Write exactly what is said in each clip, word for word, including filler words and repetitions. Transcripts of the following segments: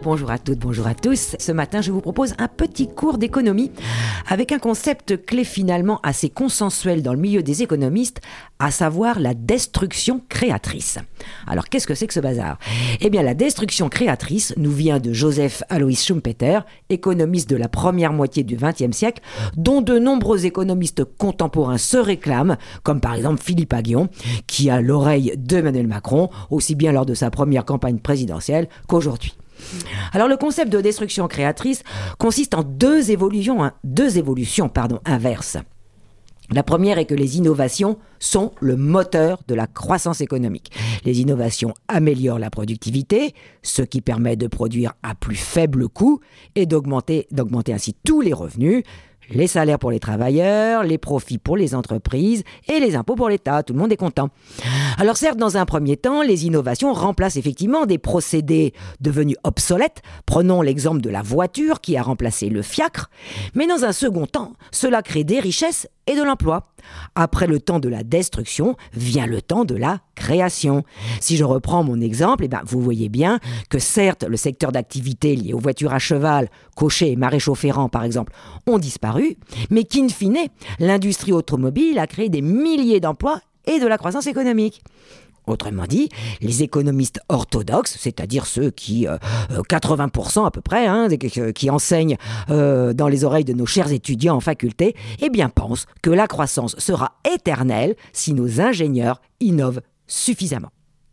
bonjour à toutes, bonjour à tous. Ce matin, je vous propose un petit cours d'économie avec un concept clé finalement assez consensuel dans le milieu des économistes, à savoir la destruction créatrice. Alors, qu'est-ce que c'est que ce bazar ? Eh bien, la destruction créatrice nous vient de Joseph Alois Schumpeter, économiste de la première moitié du vingtième siècle, dont de nombreux économistes contemporains se réclament, comme par exemple Philippe Aghion, qui a l'oreille d'Emmanuel Macron, aussi bien lors de sa première campagne présidentielle qu'aujourd'hui. Alors le concept de destruction créatrice consiste en deux évolutions, hein, deux évolutions pardon, inverses. La première est que les innovations sont le moteur de la croissance économique. Les innovations améliorent la productivité, ce qui permet de produire à plus faible coût et d'augmenter, d'augmenter ainsi tous les revenus, les salaires pour les travailleurs, les profits pour les entreprises et les impôts pour l'État. Tout le monde est content. Alors certes, dans un premier temps, les innovations remplacent effectivement des procédés devenus obsolètes. Prenons l'exemple de la voiture qui a remplacé le fiacre. Mais dans un second temps, cela crée des richesses et de l'emploi. Après le temps de la destruction, vient le temps de la création. Si je reprends mon exemple, eh ben, vous voyez bien que certes, le secteur d'activité lié aux voitures à cheval, cochers et maréchaux ferrants par exemple, ont disparu, mais qu'in fine, l'industrie automobile a créé des milliers d'emplois et de la croissance économique. Autrement dit, les économistes orthodoxes, c'est-à-dire ceux qui, euh, quatre-vingts pour cent à peu près, hein, qui enseignent euh, dans les oreilles de nos chers étudiants en faculté, eh bien pensent que la croissance sera éternelle si nos ingénieurs innovent suffisamment.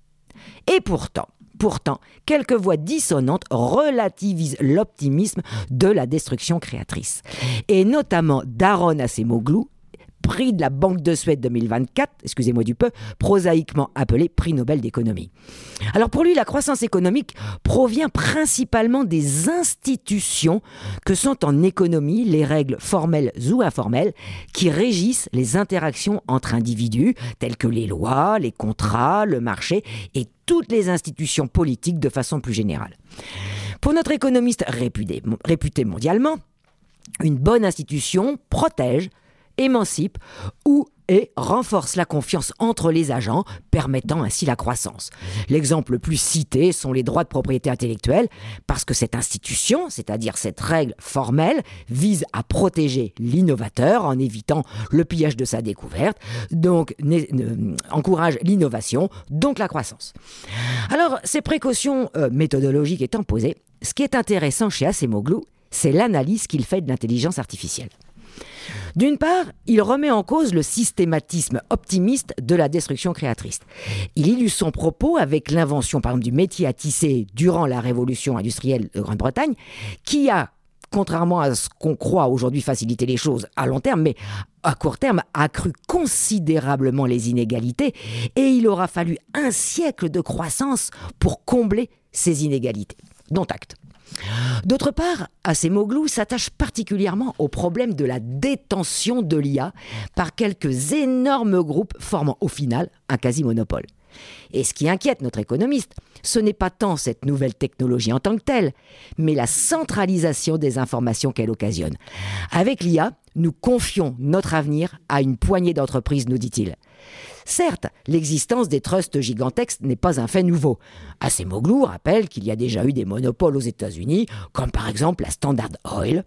Et pourtant, Pourtant, quelques voix dissonantes relativisent l'optimisme de la destruction créatrice. Et notamment d'Aaron Acemoglu, prix de la Banque de Suède deux mille vingt-quatre, excusez-moi du peu, prosaïquement appelé prix Nobel d'économie. Alors pour lui, la croissance économique provient principalement des institutions que sont en économie les règles formelles ou informelles qui régissent les interactions entre individus, telles que les lois, les contrats, le marché et toutes les institutions politiques de façon plus générale. Pour notre économiste réputé, réputé mondialement, une bonne institution protège, émancipe ou et renforce la confiance entre les agents, permettant ainsi la croissance. L'exemple le plus cité sont les droits de propriété intellectuelle, parce que cette institution, c'est-à-dire cette règle formelle, vise à protéger l'innovateur en évitant le pillage de sa découverte, donc né, né, encourage l'innovation, donc la croissance. Alors, ces précautions euh, méthodologiques étant posées, ce qui est intéressant chez Acemoglu, c'est l'analyse qu'il fait de l'intelligence artificielle. D'une part, il remet en cause le systématisme optimiste de la destruction créatrice. Il illustre son propos avec l'invention, par exemple, du métier à tisser durant la révolution industrielle de Grande-Bretagne, qui a, contrairement à ce qu'on croit aujourd'hui faciliter les choses à long terme, mais à court terme, accru considérablement les inégalités, et il aura fallu un siècle de croissance pour combler ces inégalités. Dont acte. D'autre part, Acemoglu s'attache particulièrement au problème de la détention de l'I A par quelques énormes groupes formant au final un quasi-monopole. Et ce qui inquiète notre économiste, ce n'est pas tant cette nouvelle technologie en tant que telle, mais la centralisation des informations qu'elle occasionne. Avec l'I A, nous confions notre avenir à une poignée d'entreprises, nous dit-il. Certes, l'existence des trusts gigantesques n'est pas un fait nouveau. Acemoglu rappelle qu'il y a déjà eu des monopoles aux États-Unis, comme par exemple la Standard Oil.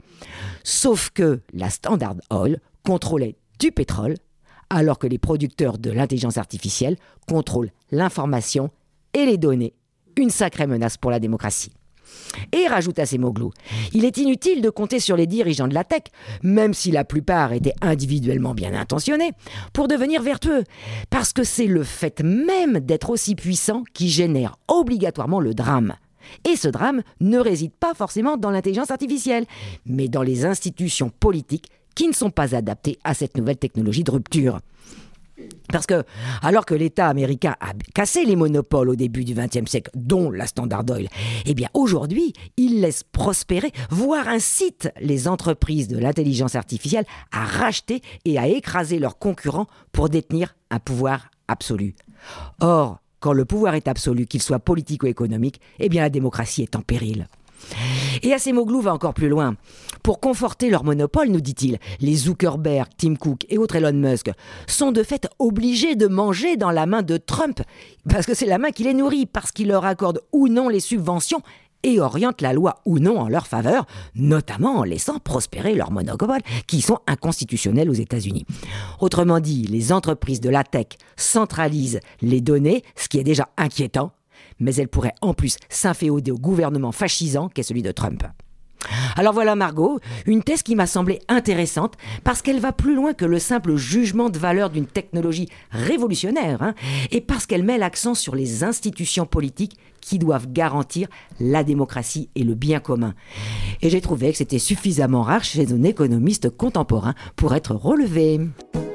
Sauf que la Standard Oil contrôlait du pétrole, alors que les producteurs de l'intelligence artificielle contrôlent l'information et les données. Une sacrée menace pour la démocratie. Et rajoute Acemoglu, il est inutile de compter sur les dirigeants de la tech, même si la plupart étaient individuellement bien intentionnés, pour devenir vertueux, parce que c'est le fait même d'être aussi puissant qui génère obligatoirement le drame. Et ce drame ne réside pas forcément dans l'intelligence artificielle, mais dans les institutions politiques qui ne sont pas adaptées à cette nouvelle technologie de rupture. Parce que, alors que l'État américain a cassé les monopoles au début du vingtième siècle, dont la Standard Oil, eh bien aujourd'hui, il laisse prospérer, voire incite les entreprises de l'intelligence artificielle à racheter et à écraser leurs concurrents pour détenir un pouvoir absolu. Or, quand le pouvoir est absolu, qu'il soit politique ou économique, eh bien la démocratie est en péril. Et Acemoglu va encore plus loin. Pour conforter leur monopole, nous dit-il, les Zuckerberg, Tim Cook et autres Elon Musk sont de fait obligés de manger dans la main de Trump, parce que c'est la main qui les nourrit, parce qu'il leur accorde ou non les subventions et orientent la loi ou non en leur faveur, notamment en laissant prospérer leurs monopoles qui sont inconstitutionnels aux États-Unis. Autrement dit, les entreprises de la tech centralisent les données, ce qui est déjà inquiétant, mais elles pourraient en plus s'inféoder au gouvernement fascisant qu'est celui de Trump. Alors voilà Margot, une thèse qui m'a semblé intéressante parce qu'elle va plus loin que le simple jugement de valeur d'une technologie révolutionnaire, hein, et parce qu'elle met l'accent sur les institutions politiques qui doivent garantir la démocratie et le bien commun. Et j'ai trouvé que c'était suffisamment rare chez un économiste contemporain pour être relevé.